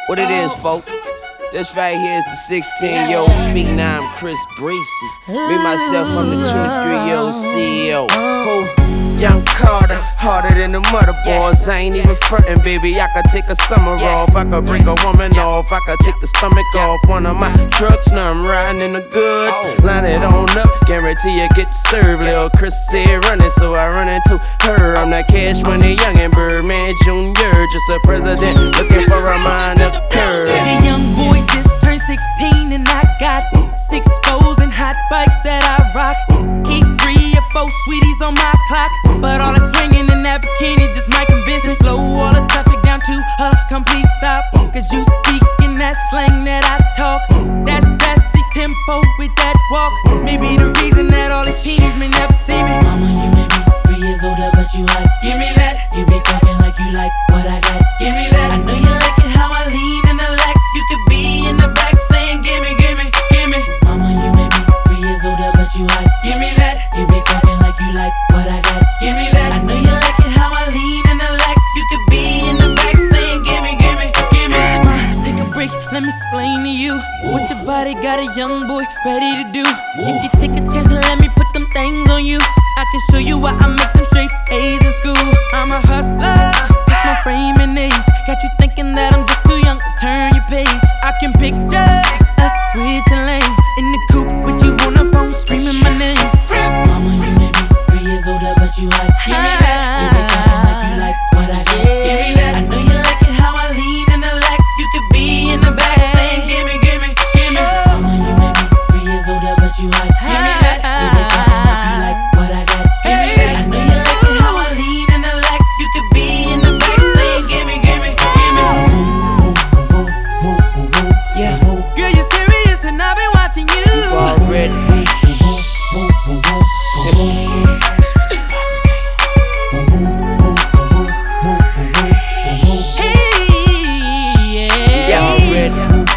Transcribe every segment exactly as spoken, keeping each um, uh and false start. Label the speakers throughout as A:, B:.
A: What it is, folk? This right here is the sixteen-year-old phenom Chris Breezy. Me, myself, I'm the twenty-three-year-old C E O. Who? Young Carter, harder than the mother boys. I ain't even frontin', baby. I could take a summer off. I could break a woman off. I could take the stomach off one of my trucks. Now I'm riding in the goods. Line it on up, guarantee you get served. Lil' Chris said running, so I run into her. I'm that Cash Money youngin' Birdman Junior Just a president looking for a minor curve.
B: The young boy just turned sixteen and I got six foes and hot bikes that I rock. Keep three or four sweeties on my clock, but all that's swinging in that bikini just might convince me. Slow all the traffic down to a complete stop, cause you speak in that slang that I talk. That sassy tempo with that walk may be the reason that all these teens may never see me.
C: Mama, you may be three years older, but you hot.
B: Give me that.
C: You be talking like you like what I got.
B: Give me that.
C: I know you like it how I lean in the lack.
B: You could be in the back saying gimme, gimme, gimme.
C: Mama, you may be three years older, but you hot.
B: Give me that.
C: You be talking like you like what I got.
B: Give me that.
C: I know you like it how I lean in the lack.
B: You could be in the back saying gimme, gimme, gimme. Ma, take a break, let me explain to you what your body got a young boy ready to do. If you take a chance and let me put them things on you, I can show you why I make them straight A's in school. I'm a hustler, just my frame and age got you thinking that I'm just too young to turn your page. I can picture us switching lanes in the coupe with you on the phone screaming my name.
C: Mama, you may be three years older, but you hot.
B: Give me that.
C: You be talking like you like what I got.
B: Give me that.
C: I know you like it how I lean in the lack.
B: You could be in the back saying gimme, gimme, gimme.
C: Mama, you may be three years older, but you hot.
B: Give me that.
C: You be talking like you like what I got.
B: Give me that.
C: I know you like it how I lean in the lack.
B: You could be in the back saying gimme, gimme, gimme.
A: Yeah,
B: Girl, you're serious and I've been watching you.
A: already.
B: Hey, yeah.
A: Yeah, already.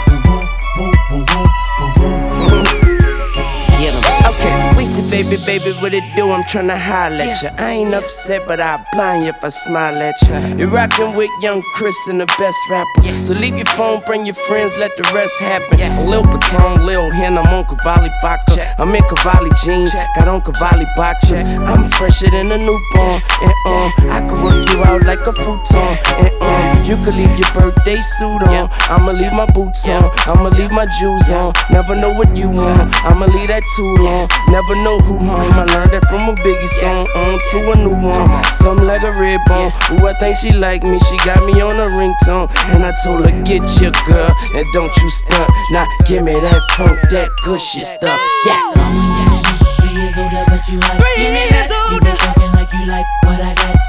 A: Get 'em. Okay, we see baby, baby, what it do? I'm tryna holler at you. I ain't upset, but I'll blind you if I smile at you. You're rockin' with young Chris and the best rapper. So leave your phone, bring your friends, let the rest happen. A Lil Patron, Lil Hen, I'm on Cavalli vodka. I'm in Cavalli jeans, got on Cavalli boxes. I'm fresher than a newborn, and um, I can work you out like a futon, and um, you could leave your birthday suit on. I'ma leave my boots on, I'ma leave my jewels on. Never know what you want, I'ma leave that too long. Never know who home, I learned that from a Biggie song. On to a new one, something like a red bone. Ooh, I think she like me, she got me on a ringtone. And I told her, get your girl, and don't you stunt. Now give me that funk, that gushy stuff, yeah.
C: Mama, you may be three years older, but you hot.
B: Three
C: Give me
B: years
C: that. You be
B: older.
C: talking like you like what I got.